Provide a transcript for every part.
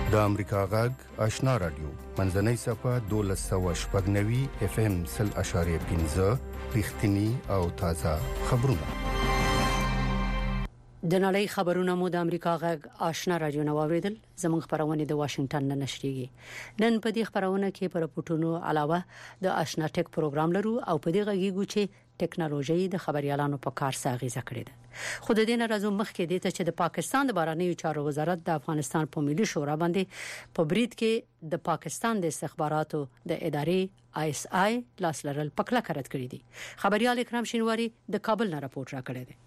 د امریکا غږ آشنا رادیو منځنۍ صفه 1290 اف ام 0.15 رښتینی او تازه خبرونه. د نړۍ خبرونه مو د امریکا غږ آشنا رادیو نو اوریدل. زموږ خبرونه د واشنگټن نه نشریږي. نن په دې خبرونه کې پر پټونو علاوه د آشنا ټیک پروګرام لرو او په دې غږیږو چې ټکنالوژي د خبريالانو په کار ساغیزه کړې ده. خو د دې نه راځو مخکې دې ته چې د پاکستان د بهرنیو چارو وزارت د افغانستان په ملي شورا باندې په بریټ کې د پاکستان د استخباراتو د ادارې ISI لاس لرل پکله کړت کړی دي. خبريال اکرام شینواری د کابل نه راپورټ راکړی دی.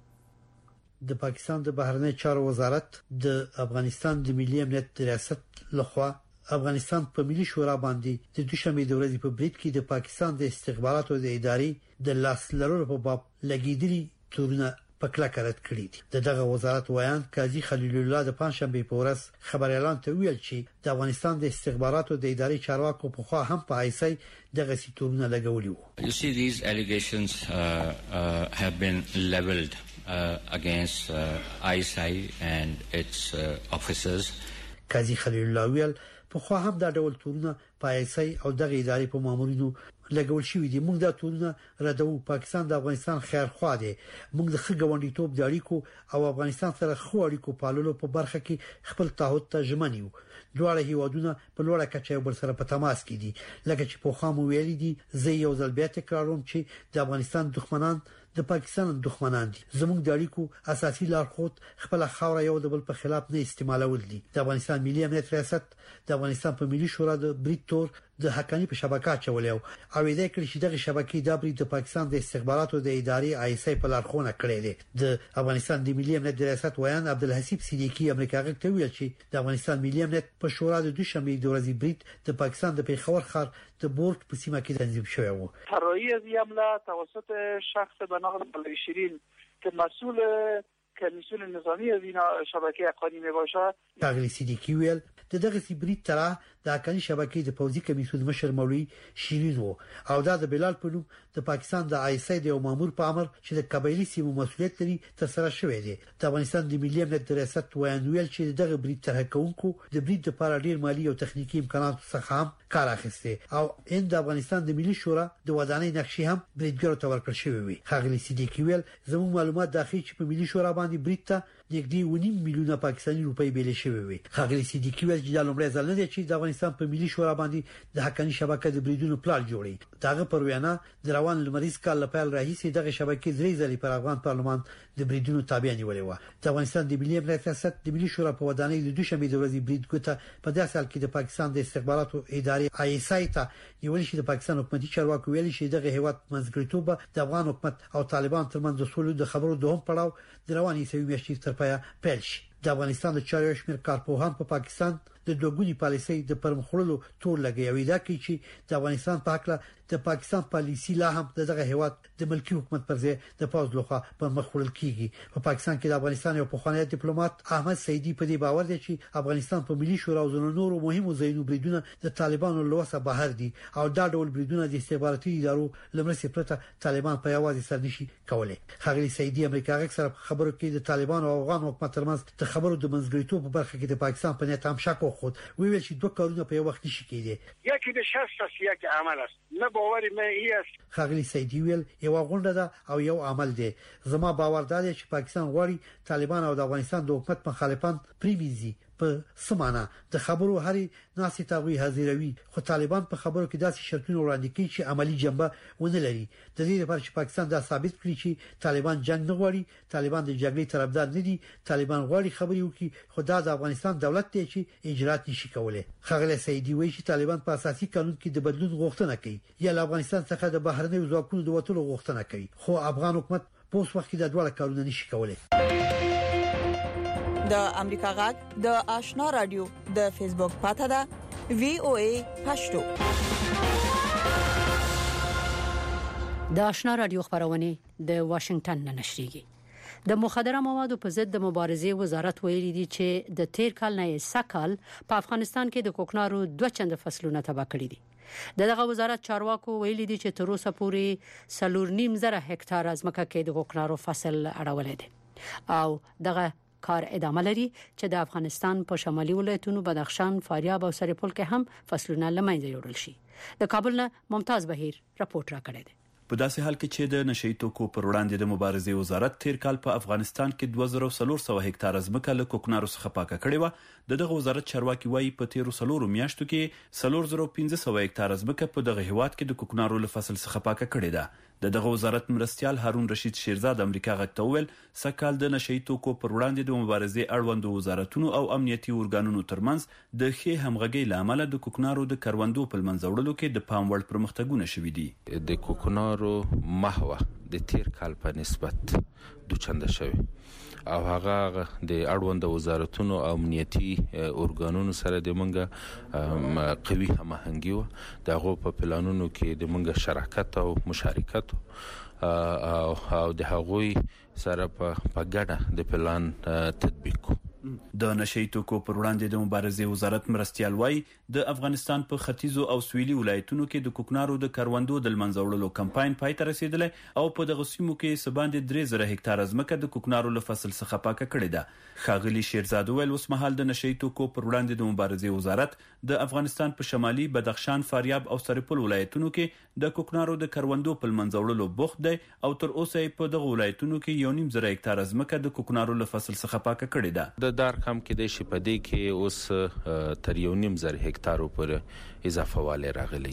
د پاکستان د بهرنی چارو وزارت د افغانستان د ملي امنیت ریاست لخوا افغانستان په ملي شورا باندې د دوشنبه د ورځې په بریټ کې د پاکستان د استخباراتو د ادارې د لاس لرلو په باب لګیدلي تورونه پکله کړت کړی دي. دغه وزارت وایي قاضي خلیل الله د پنځشنبه په ورځ خبريالان ته ویل چې د افغانستان د استخباراتو د ادارې چارواکو په خوا هم په ISI دغه سیتورونه لګولي وو. You see, these allegations have been leveled against ISI and its officers. قاضي خلیل الله ویل په خوا هم دا ډول تورونه په ISI او دغه ادارې په مامورینو لګول شوې دي. موږ دا تورونه ردو. پاکستان د افغانستان خیر خوا دی. موږ د خګوندیتوب د اړیکو او افغانستان سره خو اړیکو پاللو په برخه کې خپل تعهد ته ژمنیو. دواړه هیوادونه په لوړه کچه بل سره په تماس کې دي. لکه چې په خامو ویلي دي زه یو ځل بیا تکراروم چې د افغانستان دښمنان د پاکستان دښمنان دي. زموږ د اړیکو اساسي لارښود خپل خاور یو د بل په خلاف نه استعمالول دي. د افغانستان ملي امنیت ریاست د افغانستان په ملي شورا د بریټور د حقانی په شبکه چولیو او دې کړي چې دغه شبکې د بری د پاکستان د استخباراتو د ادارې ISI په لارښوونه کړې ده. د افغانستان د ملي امنیت ریاست ویان عبدالحسیب صدیقی امریکا غږ ته ویل چې د افغانستان ملي امنیت په شورا د دوشنبه د ورځې بریټ د پاکستان د پیښور ښار د بورډ په سیمه کې تنظیم شوی و. طراحی از این عمله توسط شخص به نام بلوی شیرین که مسئول کمیسیون نظامی از این شبکه حقانی میباشد. تغلی صدیقی ویل دغه سیبریت ترا د حقانی شبکې د پوځي کمیسیون مشر مولوی شیرین وو او دا د بلال په نوم د پاکستان د ISI د یو مامور په امر چې د قبایلی سیمو مسولیت لري تر سره شوې دي. د افغانستان د ملي امنیت ریاست ویل چې دغه بریټ تر کوونکو د بریټ لپاره ډیر مالی او تخنیکی امکانات څخه هم کار اخیسته او د افغانستان د ملي شورا د ودانۍ نقشې هم بریټګر ته ورکړل شوې وي. خاغلی صدیقی ویل زموږ معلومات داخلي چې په ملي شورا باندې بریټ ته نږدې 1.5 میلیونه پاکستاني روپۍ بیل شوی وي. خاغلی صدیقی ویل چې د لومړي ځل نه دی چې د افغانستان په ملي شورا باندې د حقانی شبکې د بریډونو پلان جوړي. داغه پر وینا د روان لمریز کال لپاره راهیسې دغه شبکې درې ځلې پر افغان پارلمان د بریډونو تابع نیولې و. د افغانستان د ملي امنیت ریاست د ملي شورا په ودانۍ د دوشنبه د ورځې بریډ ګوته په داسې حال کې د پاکستان د استخباراتو ادارې ISI ته نیول شي. د پاکستان حکومتي چارواکو ویلي چې دغه هیواد منځګړیتوب د افغان حکومت او طالبان ترمنځ د سولې د خبرو دوهم پړاو د رواني سوي میاشتې تر پایه پیل شي. د افغانستان د چارو شمیر کارپوهان په پاکستان د دوګونی پالیسۍ د پرمخړلو تور لګي دا کوي چې د افغانستان په حق له د پاکستان پالیسي لا هم دغه هیواد د ملکی حکومت پر ځای د پوز لوخه پر مخړل کیږي. په پاکستان کې د افغانستان یو پخوانی ډیپلوماټ احمد سیدی په دې باور دی چې افغانستان په ملي شورا او نورو مهمو ځایونو بریډونه د طالبانو لوسه بهر دي او دا ډول بریډونه د استخباراتي ادارو لمرسي پرته طالبان په یوازې سر نشي کولای. خاغلی سیدی امریکا غږ سره خبرو کې د طالبان او افغان حکومت ترمنځ د خبرو د منځګړیتوب په برخه کې د پاکستان په نیت هم شک وخت ویل چې دوه کارونه په یو وخت نشي کېدی. یکی د شخص یک عمل است نه باور مې است. خاغلی سیدی ویل یو غونډه ده او یو عمل دی. زما باور دی چې پاکستان غواړي طالبان او د افغانستان د حکومت مخالفان پریویزي په سمانه د خبرو هرې ناسي تاوی حاضروي. خو طالبان په خبرو کې داسې شرطونه وړاندې کوي چې عملی جنبه ونه لري. د دې لپاره چې پاکستان دا ثابت کړي چې طالبان جنگ نه غواړي، طالبان د جګړې طرفدار نه دي، طالبان غواړي خبري وکړي خو دا د افغانستان دولت دی چې اجرات نشي کولای. خاغلی سیدی وایي چې طالبان په اساسي قانون کې د بدلون غوښتنه کوي یا د افغانستان څخه د بهرنیو ځواکونو د وټولو غوښتنه کوي خو افغان حکومت په اوس وخت کې د ډول کارونه نشي کولای. د امریکا غږ د آشنا رادیو د فیسبوک پاڼه ده VOA پښتو. د آشنا رادیو خبرونه د واشنگټن نه نشریږي. د مخدره موادو په ضد د مبارزې وزارت ویلي دی چې د تیر کال نه سکهال په افغانستان کې د کوکنارو 2 چنده فصلونه تباہ کړي دي. دغه وزارت چارواکو ویلي دي چې تر اوسه پورې 4.5 زره هکتار ځمکه کې د کوکنارو فصل اړولې دي او دغه کار ادامه لري چې د افغانستان په شمالي ولایتونو بدخشان، فاریاب او سرپل کې هم فصلونه لمنځه یوړل شي. د کابل نه ممتاز بهیر راپورټ راکړی دی. په داسې حال کې چې د نشئی توکو پر وړاندې د مبارزې وزارت تیر کال په افغانستان کې 2400 هکتار ځمکه له کوکنارو څخه پاکه کړې و، دغه وزارت چارواکي وایي په تیرو 3 میاشتو کې 4500 هکتار ځمکه په دغه هیواد کې د کوکنارو له فصل څخه پاکه کړې ده. دغه وزارت مرستيال هارون رشید شیرزاد امریکا غږ ته وویل سکهال د نشئی توکو پر وړاندې د مبارزې اړوند وزارتونو او امنیتي ارګانونو ترمنځ د ښه همغږي لامل د کوکنارو د کروندو په منځ وړلو کې د پام وړ پرمختګونه شوي دي. د کوکنارو محوه د تیر کال په نسبت دوچنده شوی او هغه د اړوند وزارتونو او امنیتي ارګانونو سره د منګه قوي هماهنګي و دغه په پلانونو کې د منګه شراکت او مشارکت او د هغوی سره په ګډه د پلان تطبیق کو. د نشئی توکو پر وړاندې د مبارزې وزارت مرستيال وایي د افغانستان په ختیځو او سویلي ولایتونو کې د کوکنارو د کروندو د منځوړلو کمپاین پای ته رسیدلی او په دغه سیمو کې سباندې 3000 هکتار ځمکه د کوکنارو له فصل څخه پاکه کړې ده. ښاغلي شیرزاد ویل اوس مهال د نشئی توکو پر وړاندې د مبارزې وزارت د افغانستان په شمالي بدخشان، فاریاب او سرپل ولایتونو کې د کوکنارو د کروندو په منځوړلو بوخت دی او تر اوسه په دغه ولایتونو کې 1.5 هکتار ځمکه د کوکنارو له فصل څخه پاکه کړې ده. د رقم کې د شپدې کې اوس تر 1.5 هکتارو پر اضافه والی راغلی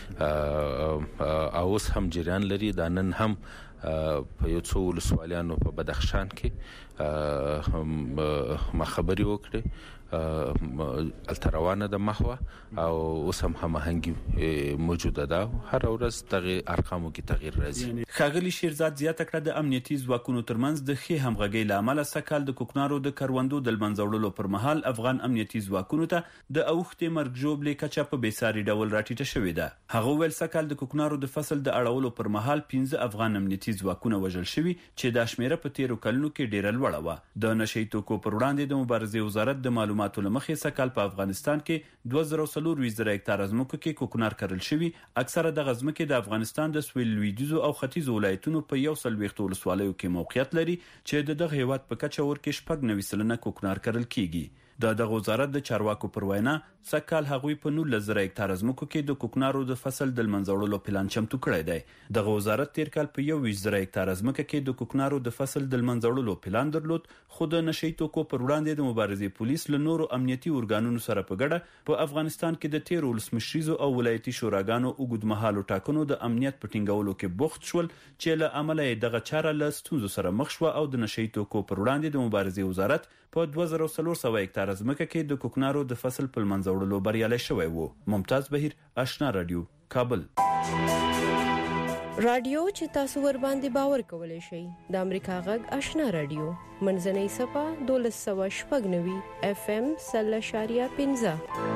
او اوس هم جریان لري. دا نن هم په یو څو ولسوالیانو په بدخشان کې ما خبري وکړه التروانه د محوه او اوس هم هماهنګي موجوده ده. هر ورځ دغه ارقامو کې تغییر راځي. ښاغلي شیرزاد زیاته کړه د امنیتي ځواکونو ترمنځ د ښه همغږي لامل سکهال د کوکنارو د کروندو د منځوړلو پر مهال افغان امنیتي ځواکونو ته د اوختې مرګ جوړې کچه په بیساري ډول راټیټه شوې ده. هغه ویل سکهال د کوکنارو د فصل د اړولو پر مهال 15 افغان امنیتي ځواکونه وژل شوي چې د شمیره په تیرو کلونو کې ډیره لوړه و. د نشئی توکو پر وړاندې د مبارزې وزارت د معلوماتو لمخې سکهال په افغانستان کې 2400 هکتار ځمکه کې کوکنار کرل شوي. اکثره د ځمکې د افغانستان د سویل لویدیځو او ختیځو ولایتونو په 100 ولسوالیو کې موقعیت لري چې دغه هیواد په کچه ورکه 90% کوکنار کرل کیږي. دغه وزارت د چارواکو پر وینا سکهال هغوی په 19 هکتار ځمکو کې د کوکنارو د فصل د منځوړلو پلان چمتو کړی دی. دغه وزارت تیر کال په 21 هکتار ځمکه کې د کوکنارو د فصل د منځوړلو پلان درلود، خو د نشئی توکو پر وړاندې د مبارزې پولیس له نورو امنیتي ارګانونو سره په ګډه په افغانستان کې د 13 ولسمشریزو او ولایتي شوراګانو اوږدمهالو ټاکنو د امنیت په ټینګولو کې بوخت شول چې له عمله دغه چاره له ستونزو سره مخ شو او د نشئی توکو پر وړاندې د مبارزې وزارت په 2400 هکتار ځمکه کې د کوکنارو د فصل په منځوړلو بریالي شوی وو. ممتاز بهیر، آشنا رادیو، کابل. رادیو چې تاسو ور باندې باور کولای شئ د امریکا غږ آشنا رادیو منځنۍ صفه 1290 FM 0.15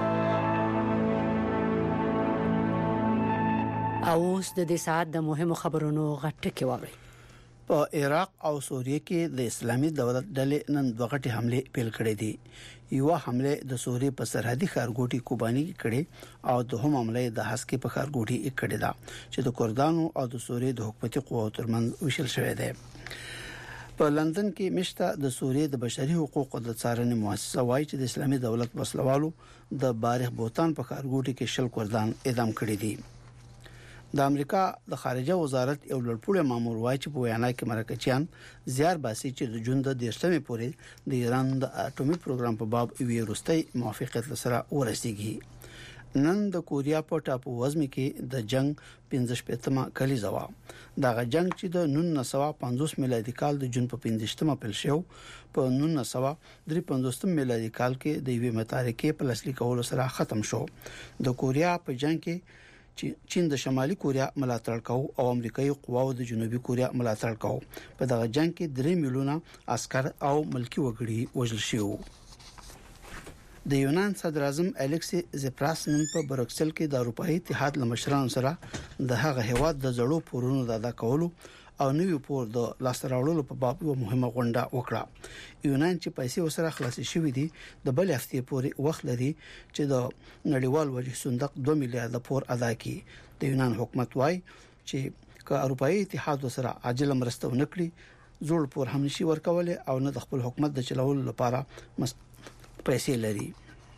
اوس د دې ساعت د مهمو خبرونو غټه واوري. په عراق او سوریه کې د اسلامي دولت ډلې نن دوه غټي حمله پیل کړې دي. یو حمله د سوریه په سرحدي ښارګوټي کوبانی کې کړې او دوهم حمله د حسکې په ښارګوټي کې کړې ده چې د کردانو او د سوریه د حکومتي قوتو ترمنځ وشل شوې ده. په لندن کې مشته د سوریه د بشري حقوقو د څارنې مؤسسه وايي چې د اسلامي دولت وسلوالو د بارغ بوتان په ښارګوټي کې شل کردان اعدام کړي دي. د امریکا د خارجه وزارت یو لړپوړی مامور وایي چې په وینا کې مرکچیان زیار باسي چې د جون د 13مې پورې د ایران د اټومي پروګرام په باب یو وروستي موافقت سره ورسیږي. نن د کوریا په ټاپو وزمي کې د جنگ 15مه کلیزه و. دغه جنگ چې د 1950 میلادي کال د جون په 15مه پیل شو، په 1953 میلادي کال کې د یوې متارکې په لاسلیک کولو سره ختم شو. د کوریا په جنگ کې چین د شمالي کوریا ملاتړ کوي او امریکایي قواو د جنوبي کوریا ملاتړ کوي. په دغه جنگ کې 3 میلیونه عسكر او ملکی وګړي وژل شوي. د یونان صدر اعظم الیکسی زپراس نن په بروکسل کې د اروپאי اتحاد لمشرانو سره د هغه هیواد د زړو پورونو د ادا کولو او نوې پور د لاسراوړلو په باب یو مهمه غونډه وکړه. یونان چې پیسې وسره خلاص شوې دي د بل هفتې پورې وخت لري چې د نړیوال وجه صندوق 2 میلیارډ پور ادا کړي. د یونان حکومت وايي چې که اروپאי اتحاد وسره عاجل مرسته ونکړي زوړ پور هم نشي ورکول او نه د خپل حکومت د چلولو لپاره پیسې لري.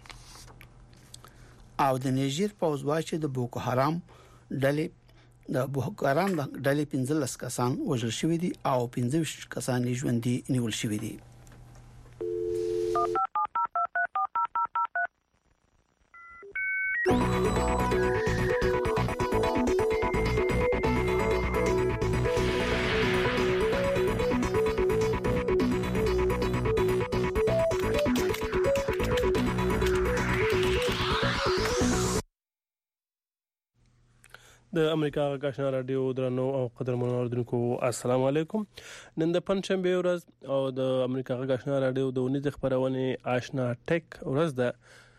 او د نیجر پوز واچې د بوکو حرام ډلې 15 کسان وژل شوی دي او 15 کسان ژوندۍ نیول شوی دي. د امریکا غاښنا رادیو درنو او قدرمنو اوریدونکو السلام علیکم. نن د پنځشنبه ورځ او د امریکا غاښنا رادیو د ونیز خبرونه آشنا ټیک ورځ ده.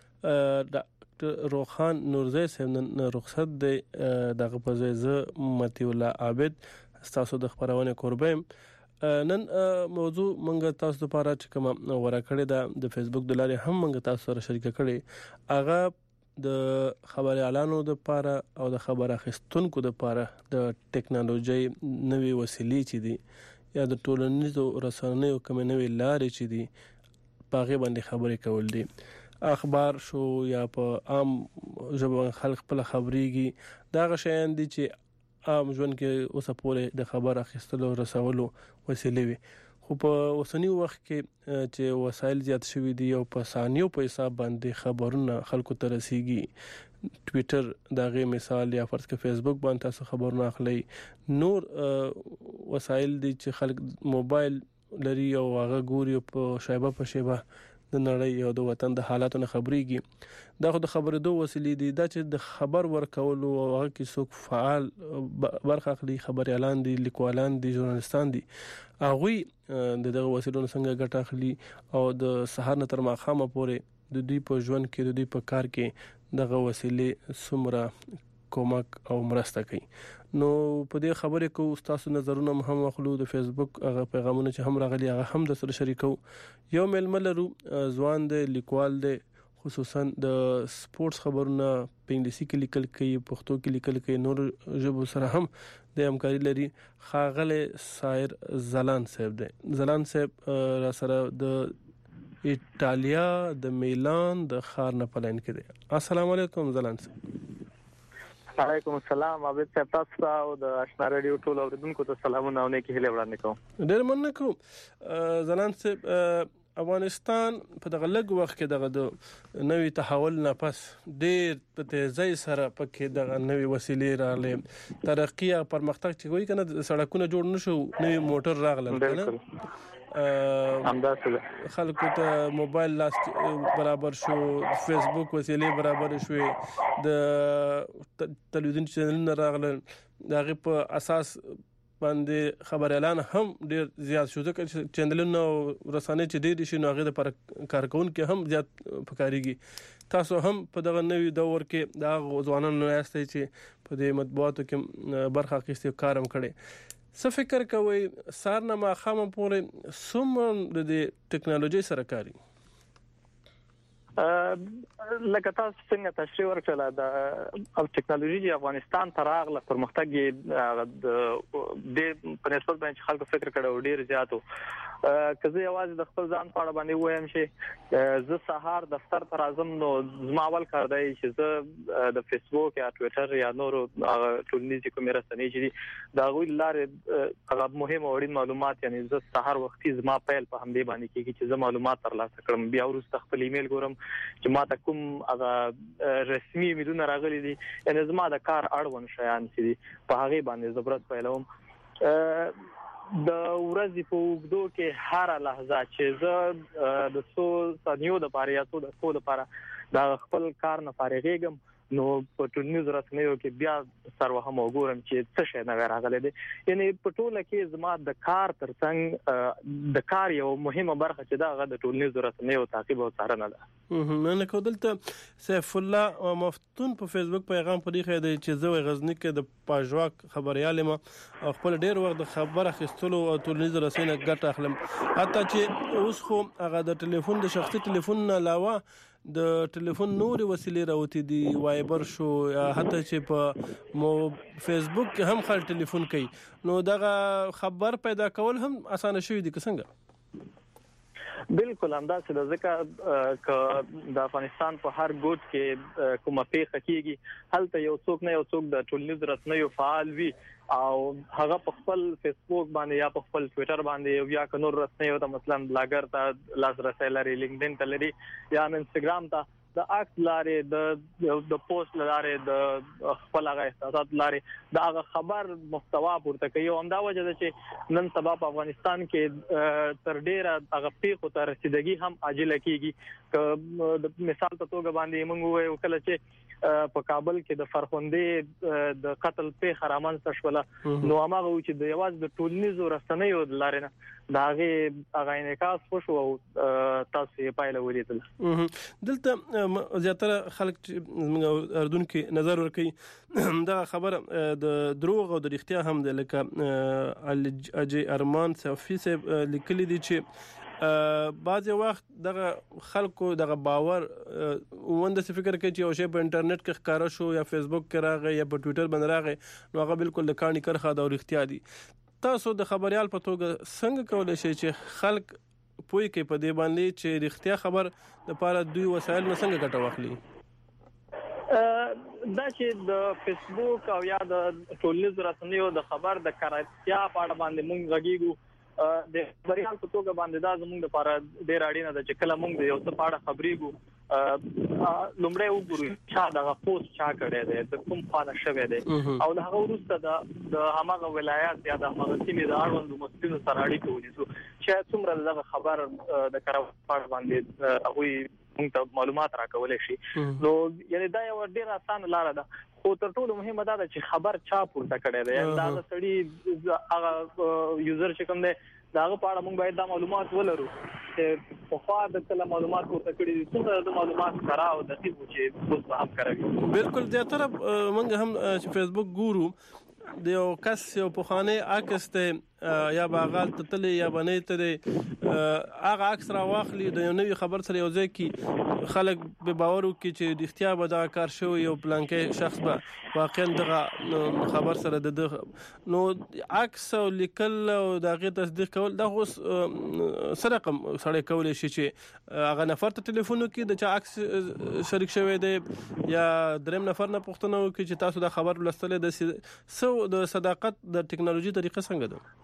ډاکټر روخان نورزی صاحب نن رخصت دی دغه په ځای ز متي الله عابد تاسو د خبرونه قربم. نن موضوع منګه تاسو لپاره چې کوم ورکړی دا د فیسبوک د لارې هم منګه تاسو سره شریک کړي. هغه د خبر اعلانو د لپاره او د خبر اخیستونکو د لپاره د ټکنالوژي نوې وسیلې چې دي یا د ټولنیزو رسنیو کوم نوې لارې چې دي پاغه باندې خبرې کول دي. اخبار شو یا په عام ژبه خلک په خبريږي دا غشيان دي چې عام ژوند کې اوسه پورې د خبر اخیستلو رسولو وسیلې وي. خو په اوسنی وخت کې چې وسایل زیات شوي دي او په ثانیو په حساب باندې خبرونه خلکو ته رسیږي. ټوئیټر دغه مثال یا فرض کې فیسبوک باندې تاسو خبرونه اخلي. نور وسایل دي چې خلک موبایل لري او هغه ګوري په شایبه په شیبه د نړۍ او د وطن د حالاتو خبريږي. دا خو د خبرېدو وسیلې دي دا چې د خبر ورکول او هغه کې څوک فعال برخه اخلي خبر اعلان دي لیکوالان دي ژورنالستان دي هغه دغه وسیلو څنګه ګټه اخلي او د سحر نه تر ماخامه پورې د دوی په ژوند کې د دوی په کار کې دغه وسیلې څومره کومک او مرسته کوي. نو په دې خبرې کو تاسو نظرونه هم مخلو د فیسبوک هغه پیغامونه چې هم راغلي هغه هم د سره شریکو. یو ململرو ځوان د لیکوال د خصوصا د سپورتس خبرونه په انګلیسي کې لیکل کوي پښتو کې لیکل کوي نور ژبو سره هم د همکاري لري. خاغله سایر زلان صاحب دی. زلان صاحب را سره د ایتالیا د میلان د خار نه پلاین کې دی. السلام علیکم زلان صاحب. وعلیکم السلام. عابد صاحب تاسو او د آشنا رادیو ټول اوریدونکو ته سلامونه او نیکی هیله وړاندې کوم. ډېر مننه کوم. زلان صاحب افغانستان په دغه لږ وخت کې دغه نوې تحول نه پس ډېر په تیزی سره پکې دغه نوې وسیلې راغلي ترقی او پرمختګ چې وایي کنه سړکونه جوړ نشو نوې موټر راغلل کنه خلکو ته موبایل لاس برابر شو فیسبوک وسیلې برابر شوې د تلویزیون چینلونه راغلل دغه په اساس باندې خبر اعلان هم ډیر زیات شو ځکه چې چینلونه رسانه چې ډیر شي نو هغه د کارکون کې هم زیات پکاريږي. تاسو هم په دغه نوې دور کې دا ځوانانو یاستئ چې په دې مطبوعاتو کې برخه اخیستي کارم کړي. څه فکر کوئ سارنه ما خامه پورې سومره د ټکنالوژي سره کاری لکه تاسو څنګه تشریح ورکړه د ټکنالوژي د افغانستان تر اغله پرمختګ د په نسبت باندې خلکو فکر کړو ډیر زیاتو. کزه یوازې د خپل ځان په اړه باندې وایم چې زه سهار دفتر ته راځم نو زما اول کار دی چې زه د فیسبوک یا ټوئیټر یا نور ټولنیزې کومې رسنۍ چې دا غوي لارې هغه مهم او اړین معلومات یعنی زه سهار وختي زما پیل په همدې باندې کېږي چې زه معلومات ترلاسه کړم بیا وروسته خپل ایمیل ګورم چې ما ته کوم هغه رسمي ایمیلونه راغلي دي یعنی زما د کار اړوند شیان چې په هغه باندې زبرت پیلوم. د ورځې په وګړو کې هر لحظه چې زه د څو ثانیو د پاره یا څو د څو لپاره دا خپل کار نه فارغېږم نو په ټولنیزو رسنیو کې بیا سره هم وګورم چې څه شي نه راغلي دي یعنی په ټوله کې زما د کار ترڅنګ د کار یو مهمه برخه چې دا د ټولنیزو رسنیو تعقیب او څارنه ده. نه کودلته سیف الله مفتون په فیسبوک پیغام پرې خېده چې زه غزنی کې د پاجواک خبريال ما خپل ډیر وخت د خبر اخیستلو او ټولنیزو رسنیو ګټه اخلم حتی چې اوس خو هغه د ټلیفون د شخصي ټلیفون نه علاوه د ټلیفون نور وسیلې راوتی دي وایبر شو یا حتی چې په فیسبوک کې هم خل ټلیفون کوي نو دغه خبر پیدا کول هم اسانه شوی دي څنګه بالکل همداسې د ځکه ک د افغانستان په هر ګوټ کې کومه پیښه کیږي هلته یو څوک نه یو څوک د ټولنیز رسنیو فعال وي او هغه په خپل فیسبوک باندې یا په خپل ټوئیټر باندې یا کنور رسنیو ته مثلا بلاګر ته لاسرسي لري لینکډین ته لري یا انستګرام ته د اکس لارې د پوسټ لارې د خپل هغه احساسات لارې د هغه خبر محتوا پورته کوي او همدا وجه ده چې نن سبا په افغانستان کې تر ډیره هغه پیښو ته رسیدګي هم عاجله کیږي د مثال په توګه باندې موږ وایو کله چې په کابل کې د فرخندې د قتل پیښه رامنځته شوله نو هغه چې د یواز د ټولنیزو رسنیو لارې نه دا هغه انعکاس وشو او تاسو یې پایله ولیدل دلته زیاتره خلک چې اردن کې نظر ورکوي دا خبر د دروغ او د رښتیا هم د لکه اجي ارمان صفي صاحب لیکلي دي چې بعض وخت دغه خلکو دغه باور وند څه فکر کوي چې یو شی په انټرنیټ کې ښکارا شو یا فیسبوک کې راغی یا په ټوئیټر باندې راغی نو هغه بالکل د کاني کرخه دا رښتیا دي تاسو د خبريال په توګه څنګه کولای شئ چې خلک پوي کې په دې باندې چې رښتیا خبر د لپاره دوی وسایل نه څنګه ګټه واخلي دا چې د فیسبوک او یا د ټولنیزو رسنیو د خبر د کارتیا په اړه باندې موږ غږیږو د خبريال په توګه باندې دا زموږ لپاره ډېر اړینه ده چې کله موږ یو څه په اړه خبرېږو لومړی وګورو چې دا پوسټ چا کړی دی د کوم خانه شوی دی او د هغه وروسته د هغه ولایت یا د هغه سیمې د اړوندو مسؤلینو سره اړیکه ونیسو چې څومره دغه خبر د کاروبار باندې هغه موږ ته معلومات راکولای شي نو یعنی دا یو ډیر اسانه لار ده خو تر ټولو مهمه دا ده چې خبر چا پورته کړی دی دا سړی هغه یوزر چې کوم دی داغه په اړه موږ باید دا معلومات ولرو چې په خوا د کله معلومات ورته کړی دي څنګه د معلومات سره او د دې چې اوس هم کوي بالکل د طرف موږ هم چې فیسبوک ګورو د یو کس یو په خانه عکس ته یا باغال تتلې یا بنې ته هغه عکس را واخلي د یو نوې خبر سره یو ځای کې خلک به باور وکړي چې د اختیار به دا کار شوی یو پلانکې شخص به واقعا دغه خبر سره د نو عکس او لیکل او دغه تصدیق کول دا اوس سره رقم سره کول شي چې هغه نفر ته ټلیفون وکړي د چا عکس شریک شوی دی یا دریم نفر نه پوښتنه وکړي چې تاسو دا خبر ولستلې د صداقت د ټکنالوژي طریقه څنګه ده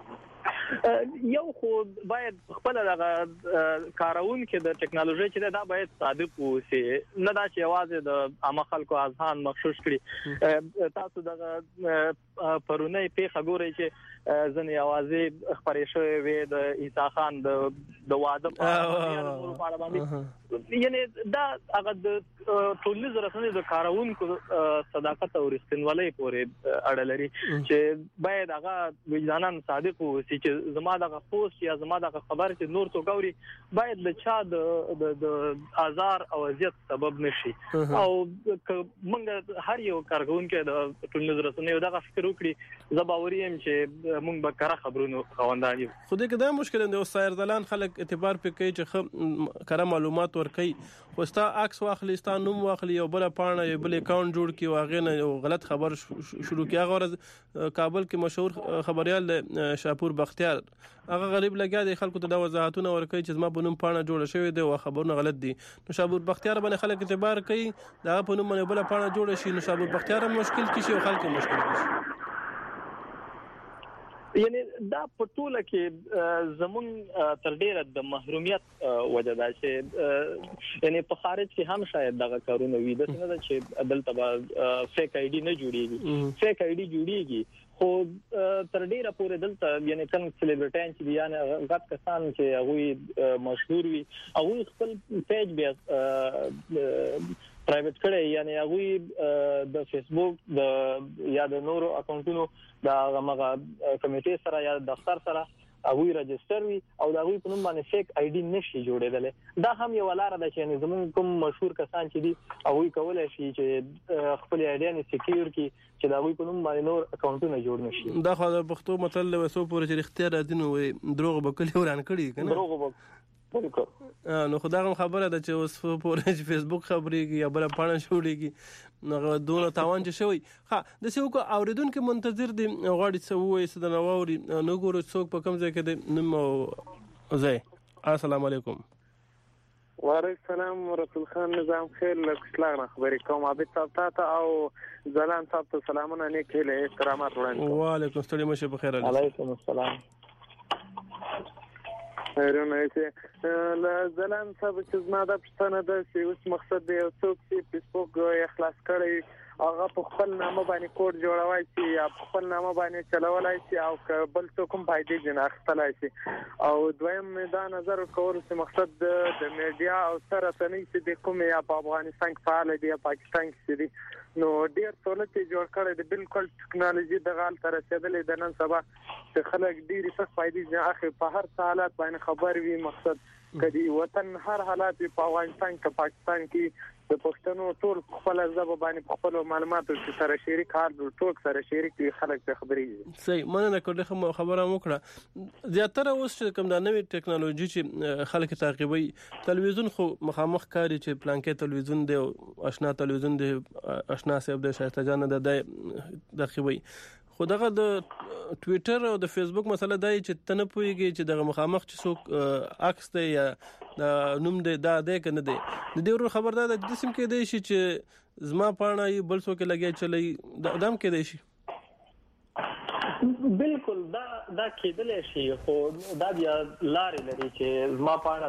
یو خو باید خپل دغه کارون کې د ټکنالوژي چې دا باید صادق اوسي نه دا چې आवाज د عامه خلکو اذهان مخشوش کړي تاسو دغه پرونی پیښه ګورئ چې ځنې आवाज خبرې شوې وي د عیسی خان د واده په اړه باندې یعنی دا هغه د ټولنیزو رسنیو د کارونکو صداقت او رښتینولۍ پورې اړه لري چې باید هغه وجداناً صادق اوسي چې زما دغه پوسټ یا زما دغه خبر چې نور څوک اوري باید د چا د آزار او اذیت سبب نشي او موږ هر یو کارکونکو د ټولنیزو رسنیو دغه فکر وکړي زباوري هم چې موږ به کار خبرونو خواندان یو خو دې کدا مشکل دی او سایردلان خلک اعتبار پکې کوي چې کار معلومات ورکي خو ستا عکس واخلي ستا نوم واخلي او بل پاڼه یو بل اکاونټ جوړ کی واغې نه غلط خبر شروع کیږي غوړ کابل کې مشهور خبريال شاپور بختیار هغه غریب لګیا دی خلکو ته د وضاحتونه ورکوي چې زما په نوم پاڼه جوړه شوې ده او خبرونه غلط دي نو شاپور بختیار باندې خلک اعتبار کوي دا په نوم باندې بل پاڼه جوړه شي نو شاپور بختیار مشکل کیږي او خلک مشکل کیږي یعنی دا په ټوله کې زمون تر ډیره د محرومیت وجه ده چې یعنی په خارج کې هم شاید دغه کارونه وي د څه نه چې دلته فیک آی ډی نه جوړیږي فیک آی ډی جوړیږي خو تر ډیره پورې دلته یعنی کوم سلیبریټان چې یعنی غټ کسان چې هغه مشهور وي هغه خپل پیج بیا پرایویټ کړي یعنی هغه د فیسبوک د یا د نورو اکاونټونو د هغه کمیټې سره یا دفتر سره هغه رجستر وي او دا هغه په نوم باندې فیک آی ډی نشي جوړېدل دا هم یو لار ده چې زموږ کوم مشهور کسان چې دي هغه کولای شي چې خپل آی ډی نه سکیور کی چې دا هغه په نوم باندې نور اکاونټونه جوړ نشي دا خو د پښتو متل وسو پورې چې اختیار دین وي دروغ به کلی وران کړي کنه دروغ به نو خدای خبره ده چې اوس په فیسبوک خبرېږي یا بل پاڼه جوړېږي نو دونه تاوان چې شوی ها د څه کو اوریدونکو منتظر دي غواړي څه وایي څه نه ووري نو ګورو څوک په کوم ځای کې دي نو زه السلام علیکم وعلیکم السلام رسول خان نظام خیر لکسلاغ خبرې کوم عابد صاحب ته او زلان صاحب ته سلامونه نیک هیله احترامات وړاندې وعلیکم السلام مشه بخیر علیکم السلام خیرونه چې زلان صاحب چې زما د پښتنه د اوس مقصد دی څوک چې فیسبوک اخلاص کړي هغه په خپل نامه باندې کوډ جوړوي چې یا په خپل نامه باندې چلولای شي او بل څوک هم فائدې جن اخستلای شي او دویم دا نظر کول چې مقصد د میډیا او سره تنې چې د کوم یا په افغانستان کې فعال دي یا پاکستان کې دي نو ډیر سہولت جوړ کړي د بالکل ټکنالوژي د غال تر رسیدلې د نن سبا چې خلک ډیره څه فائدې نه اخی په هر حالت باندې خبر وي مقصد کدي وطن هر حالات په افغانستان کې پاکستان کې د پښتنو ټول خپل ځب باندې خپل معلوماتو سره شریک حال ټول سره شریک خلک ته خبري صحیح مننه کوله خبره وکړه زیاتره اوس کوم د نوې ټکنالوژي چې خلک تعقیبوي تلویزیون خو مخامخ کاری چې پلانکې تلویزیون دی آشنا تلویزیون دی آشنا صاحب د شایسته جان د دخوي خو دغه د ټوئیټر او د فیسبوک مسله دی چې تنه پويږي چې دغه مخامخ چې څوک عکس دی یا د نوم دی دا دی کنه دی د دې ورو خبردار د جسم کې دی شي چې زما پاڼه بل څوک لګي چلی دم کې دی شي بالکل دا کېدل شي خو دا بیا لارې لري چې زما پاڼه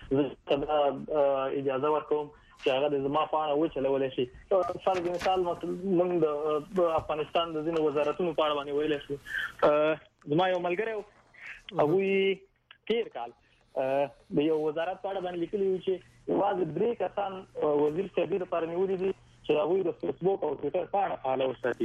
اجازه ورکوم چې هغه د زما پاڼه وچلول شي فرض مثال موږ د افغانستان د ځینو وزارتونو په اړه باندې ویل شو زما یو ملګری هغه تیر کال د یو وزارت په اړه باندې لیکلی و چې واځ درې کسان وزیر صاحب لپاره نیولې دي چې هغه د فیسبوک او ټوئیټر په اړه فعال وساتي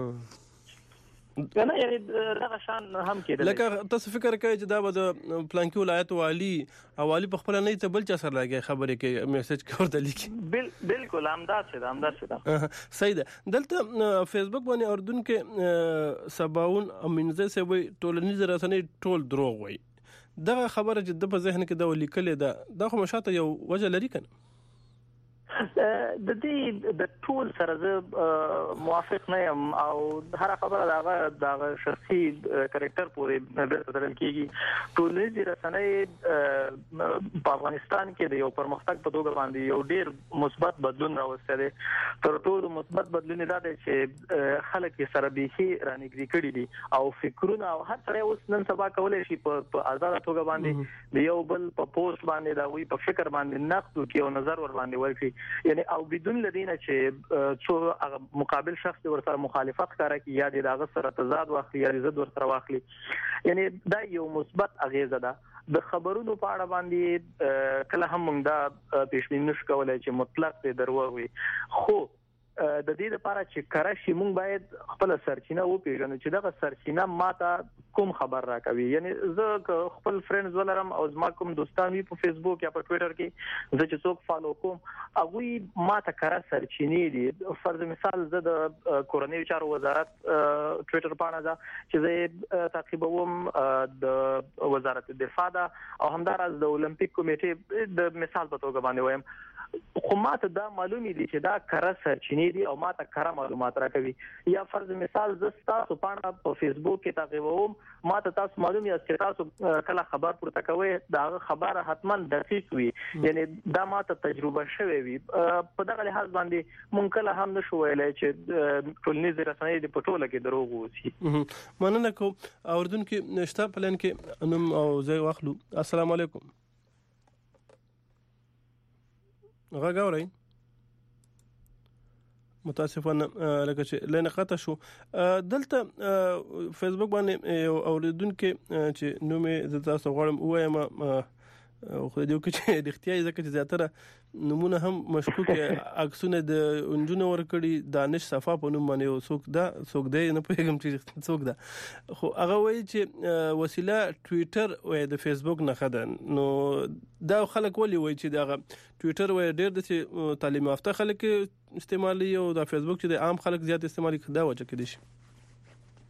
کنه یعنی دا شان هم کېدل لکه تاسو فکر کوئ چې دا به د پلانکی ولایت والی حوالی په خپل نه ته بل چا سره لګي خبرې کې میسج کوته لیکي بالکل همدار څه صحیح ده دلته فیسبوک باندې اردن کې سباون امینزه سوي ټولنیز رسنۍ ټول دروغ وای دا خبره چې د په ذهن کې دا ولیکل دا خو مشاته یو وجه لري کنه د دې د ټول سره زه موافق نه یم او هر خبره دا شخصي کریکټر پورې بدل کیږي ټولنیز رسنۍ په افغانستان کې د یو پرمختګ په توګه باندې یو ډیر مثبت بدلون راوستي دي تر ټولو مثبت بدلون دا دی چې خلک یې سره بيخي رانګړي کړي دي او فکرونه او هر څه اوس نن سبا کولای شي په آزاد توګه باندې د یو بل په پوسټ باندې دا وی په فکر باندې نقد کوي او نظر ور باندې ورکړي یعنی او بدون لدینه چې څو مقابل شخص ورسره مخالفت کوي یا د هغه سره تضاد واخلي یا ضد ورسره واخلي یعنی دا یو مثبت اغیزه ده د خبرونو په اړه باندې کله هم موږ دا پیشبینی نشو کولای چې مطلق دروغ وي خو د دې لپاره چې کراشي موږ باید خپل سرچینه وپیژنو چې دغه سرچینه ماته کوم خبر راکوي یعنی زه خپل فرندز ولرم او زما کوم دوستان وي په فیسبوک یا په ټوئیټر کې زه چې څوک فالو کوم هغه ماته کرا سرچینې دي فرض مثال زه د کورنۍ چارو وزارت ټوئیټر باندې دا چې زه تعقیبوم د وزارت دفاع او همدارس د اولمپیک کمیټې د مثال په توګه باندې وایم خو ماته دا معلومي دي چې دا کره سرچینې دي او ماته کره معلومات راکوي یا فرض مثال زه تاسو باندې په فیسبوک کې تعقیبوم ماته تاسو معلومي چې تاسو کله خبر پورته کوي دا خبره حتما دقیق وي یعنی دا ماته تجربه شوی وي په دغه لحاظ باندې مونږ کله هم نشو ویلای چې ټولنیز رسنۍ د پټوله کې دروغ وسی مننه کوم اردن کې نشته پلان کې نوم او زه واخلو السلام علیکم غاوري متاسفانه لکه چې لنه قطع شو دلته فیسبوک باندې اوریدونکو چې نومې د تاسو غواړم وایم خو دې وکړي چې د اختیاري ځکه چې زیاتره نمونه هم مشکوک عکسونه د انجونو ورکړي دانش صفا په نوم باندې څوک دی نه پېږم چې څوک ده خو هغه وایي چې وسیله ټوئیټر او د فیسبوک نه خدان نو دا خلک ولي وایي چې دا ټوئیټر وایي ډېر د تعلیم یافته خلک استعمالي او د فیسبوک چې د عام خلک زیات استعمالي دا وجه کې دي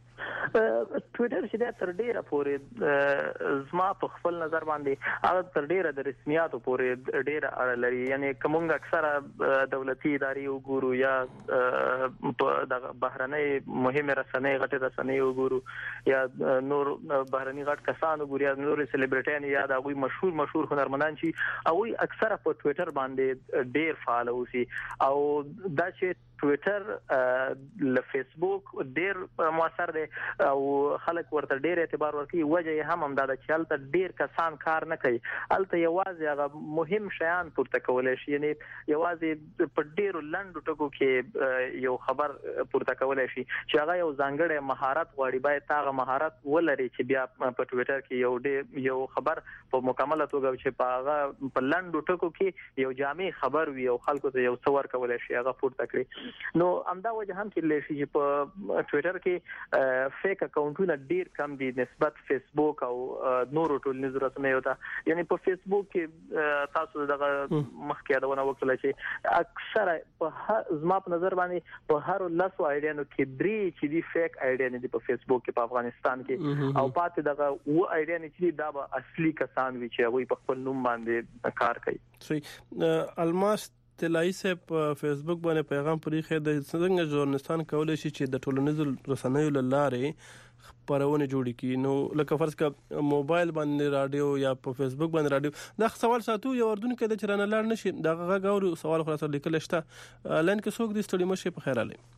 ټوئیټر چې د تر ډیره پورې زما په خپل نظر باندې هغه تر ډیره د رسمیاتو پورې ډیره اړه لري. یعنی کومه اکثره دولتي ادارې وګورو یا د بهرنۍ مهمه رسنۍ غټه رسنۍ وګورو یا نور بهرني غټ کسان وګورو یا نور سلیبریټیان یا د هغوی مشهور هنرمندان چې هغوی اکثره په ټوئیټر باندې ډیر فعال اوسي او دا چې ټوئیټر له فیسبوک ډیر موثر دی او خلک ورته ډیر اعتبار ورکوي. وجه هم دا ده چې هلته ډیر کسان کار نه کوي، هلته یوازې هغه مهم شیان پورته کولی شي. یعنی یوازې په ډیرو لنډو ټکو کې یو خبر پورته کولی شي چې هغه یو ځانګړی مهارت غواړي. باید هغه مهارت ولري چې بیا په ټوئیټر کې یو خبر په مکمله توګه چې په هغه په لنډو ټکو کې یو جامع خبر وي او خلکو ته یو څه ورکولی شي هغه پورته کړي. نو همدا وجه هم کې لشي چې په ټوئیټر کې فیک اکاونټونه ډیر کم دي نسبت فیسبوک او نورو ټولنیزو رسنیو ته. یعنی په فیسبوک کې تاسو دغه مخکې یادونه وکړه چې اکثره په زما په نظر باندې په هر 10 آیډیانو کې 3 چې دي فیک آیډیا دي په فیسبوک کې په افغانستان کې او پاتې دغه و آیډیا چې دا به اصلي کسان وي چې هغه په خپل نوم باندې کار کوي. صحیح. الماس طلایي صاحب په فیسبوک باندې پیغام پرېښی د څنګه ژورنالستان کولی شي چې د ټولنیزو رسنیو له لارې خپرونه جوړ کړي. نو لکه فرض کړه موبایل باندې رادیو یا په فیسبوک باندې رادیو دا سوال ساتو یو اردوونکی د چرانه لاړ نشي دا غږ اوري سوال خلاص لیکل شته لن کې څوک دې ستړي مشه په خیر علي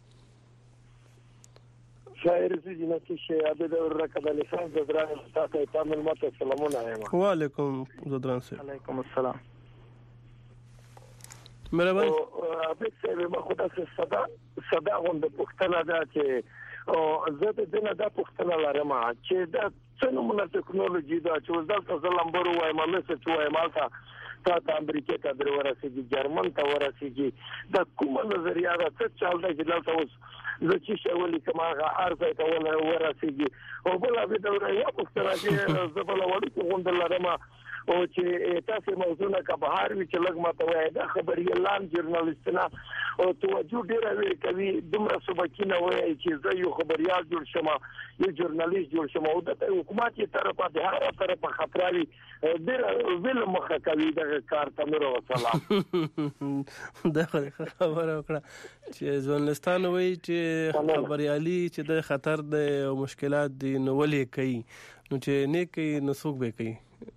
شاعر سي جنتی شي عبد الرکب لسان زدران تاسو ته ملمت سلامونه وایم. وعلیکم زدران سي. علیکم السلام. مرحبا. عبد سي ما خدا څه صدا غوند پختنه ده چې زه د دې نه دا پختنه لرم چې دا څنګه ټکنالوژي دا چې وزارت زلمبر وایم مسج وایم تا امریکا ته در ورسېږي جرمن ته ورسېږي دا کومه نظریه ده څه چل دی چې دلته اوس زه چې شولې کوم هغه ارزه ته ورسېږي او بل به دا یو پختنه چې زه بل وړي غوند لرم او چې تاسو موضوع کا بهر وی چې لګ ماته وای دا خبري اعلان ژورنالیستنا او توجه ډیره وی کوي دومره سبکینه وای چې زه یو خبريال جوړ شم یو ژورنالیست جوړ شم او د حکومت طرفه د هر طرفه خطرالي ډیره ویل مخه کوي دا کار ته نور وصله دا خبره وکړه چې ژورنالستان وای چې خبريالي چې د خطر د مشکلات دي نو ولې کوي نو چې نه کوي نو څوک به کوي.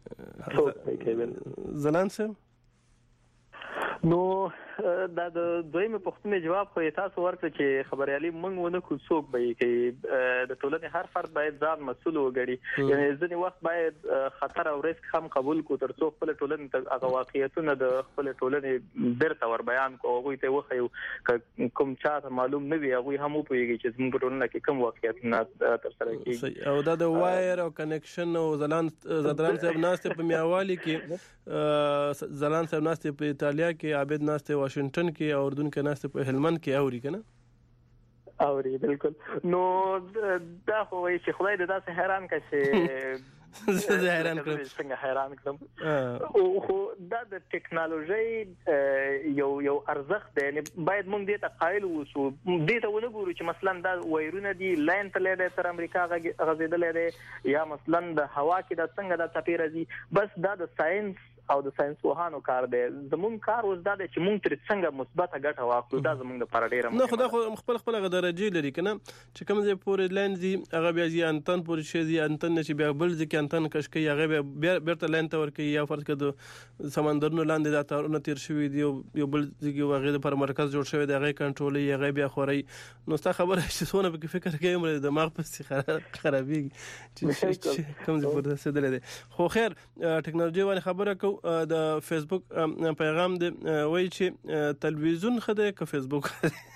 زلان سم نو دا د دویمه پښتنې جواب خو تاسو ورکړه چې خبريالي موږ ونه کو څوک به کوي د ټولنې هر فرد باید ځان مسؤل وګړي. یعنی ځینې وخت باید خطر او ریسک هم قبول کو تر څو خپل ټولنې ته هغه واقعیتونه د خپل ټولنې بیرته ور بیان کو هغه ته وخیو کوم چاته معلوم نه وي هغه هم پوهیږي چې زموږ په ټولنه کې کوم واقعیتونه تر سره کیږي. او دا د وایر او کنیکشن او زدران صاحب ناسته په میاوالي کې زلان صاحب ناسته په ایتالیا کې عابد ناسته واشنگټن کې او اردن کې ناسته په هلمند کې اوري کنه اوري بالکل. نو دا خو وایي چې خدای دې تاسو حیران کړي زه حیران کړم څنګه حیران کړم او خو دا د ټکنالوژي یو ارزښت دی. یعنی باید موږ دې ته قایل اوسو دې ته ونه ګورو چې مثلا دا وایرونه دي لاین ته لیدل تر امریکا غځیدل دي یا مثلا د هوا کې د څنګه د تپیر دي بس دا د ساينس او د ساينس وهانو کار دی. زموږ کار اوس دا دی چې موږ تر څنګه مثبته ګټه واخلو دا زموږ لپاره ډیره مهمه ده. نه خو دا خو خپل درجه لري کنه چې کوم ځای پورې لاین دي هغه بیا ځي انتن پورې شي ځي انتن نشي بیا بل ځکه انتن کش کوي هغه بیا بیرته لاین ته ور کوي یا فرض کړه سمندرونو لاندې دا تارونه تیر شوی دی یو بل ځکه هغه پر مرکز جوړ شوی دی هغه کنټرول هغه بیا خوري. نو ستا خبره چې څونه به فکر کوي مې دماغ په خرابېږي چې کوم ځای پورې رسیدل دي. خو خیر ټکنالوژي باندې خبره کو د فیسبوک پیغام دی وایي چې تلویزیون خدای که فیسبوک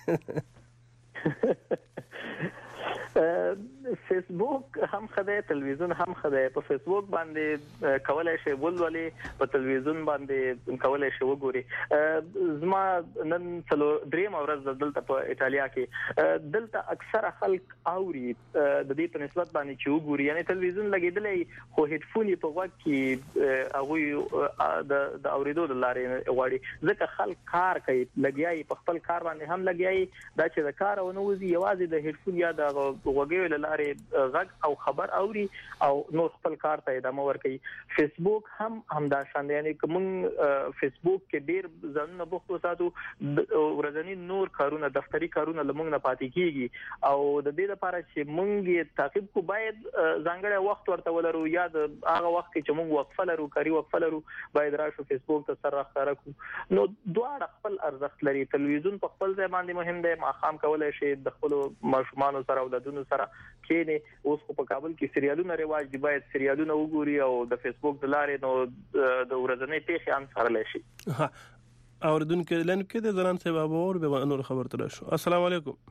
فیسبوک هم خدای تلویزیون هم خدای. په فیسبوک باندې کولای شي ولولي په تلویزیون باندې کولای شي وګوري. زما نن دریم ورځ دلته په ایتالیا کې دلته اکثره خلک اوري د دې په نسبت باندې چې وګوري. یعنی تلویزیون لګیدلې خو هډفون په وخت کې هغه د اوریدو د لارې غواړي ځکه خلک کار کوي لګیاي په خپل کار باندې هم لګیاي دا چې د کار او نوځي یوازې د هډفون یا د وګړو لاره لارې غږ او خبر اوري او نو خپل کار ته ادامه ورکوي. فیسبوک هم همدا شان یعنی کوم فیسبوک کې ډیر ځانونه بوخت وساتو ورځنی نور کارونه دفتری کارونه لمونږ نه پاتې کیږي او د دې لپاره چې مونږ یې تعقیب کو باید ځانګړی وخت ورته ولرو یا د هغه وخت چې مونږ وقفه لرو کاری وقفه لرو باید راشو فیسبوک ته سره راخاره کو. نو دواړه خپل ارزښت لري. تلویزیون په خپل ځای باندې مهم دی. ماښام کولای شي د خپل ماشومان سره او دونو سره کېنه. اوس په کابل کې سریالونه رواج دی باید سریالونه وګوري او د فیسبوک د لارې نو د ورځنی پیښې هم سره لشي. اوردونکو لن کې د ځلان صاحب اور به نور خبر تر شو. السلام علیکم.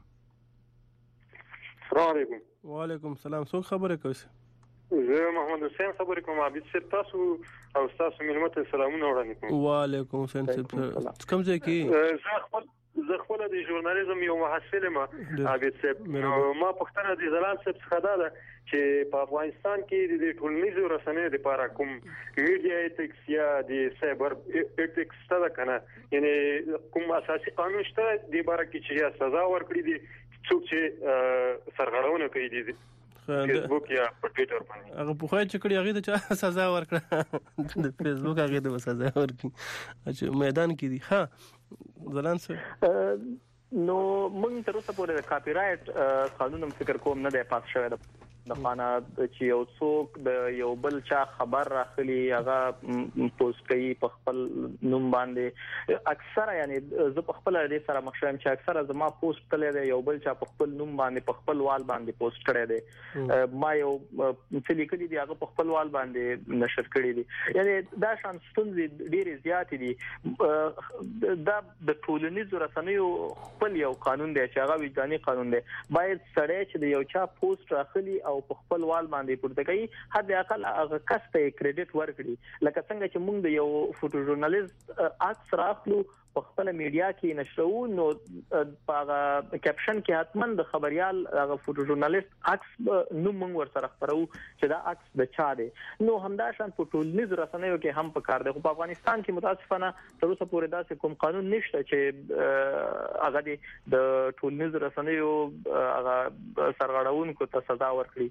السلام علیکم. وعلیکم السلام. څو خبره کوي؟ زه محمد حسین خبرې کوم. عابد صاحب تاسو او تاسو ملمت سلامونه وړاندې کوم. وعلیکم السلام. کوم ځای کې؟ زه خپل د ژورنالیزم یو محصل ما عابد صاحب. ما پښتنه د زلال صاحب څخه دا چې په افغانستان کې د ټولنیزو رسنیو لپاره کوم میډیا ایتکس یا د سایبر ایتکس څه کنه یعنی کوم اساسي قانون شته د باره کې چې سزا ورکړي دي څوک چې سرغړونه کوي دي فیسبوک یا ټوئیټر باندې. هغه په خای چې کړي هغه ته سزا ورکړه د فیسبوک هغه ته سزا ورکړي چې میدان کې دي. ها زلان سره نو موږ تر اوسه پورې د کاپی رائټ قانون فکر کوم نه دی پاس شوی د خانه چې یو څوک د یو بل چا خبر راخلي هغه پوسټ کوي په خپل نوم باندې. اکثره یعنی زه په خپل دې سره مخشم چې اکثره زما پوسټ کړي دی یو بل چا په خپل نوم باندې په خپل وال باندې پوسټ کړي دی. ما یو څه لیکلي دی هغه په خپل وال باندې نشر کړي دي. یعنی دا شان ستونزې ډېرې زیاتې دي. دا د ټولنیزو رسنیو خپل یو قانون دی چې هغه وجداني قانون دی. باید سړی چې د یو چا پوسټ راخلي او په خپل وال باندې پورته کوي حد اقل هغه کس ته کریډټ ورکړي. لکه څنګه چې موږ د یو فوټو ژورنالیست عکس راخلو په خپل میډیا کې نشرو نو په هغه کیپشن کې حتمن د خبريال هغه فوټو ژورنالیست عکس نو موږ ورسره خبرو چې دا عکس د چا دی. نو همدا شان په ټولنیزو رسنیو کې هم په کار دی. خو په افغانستان کې متاسفانه تر اوسه پورې داسې کوم قانون نشته چې هغه د ټولنیزو رسنیو هغه سرغړونکو ته سزا ورکړي.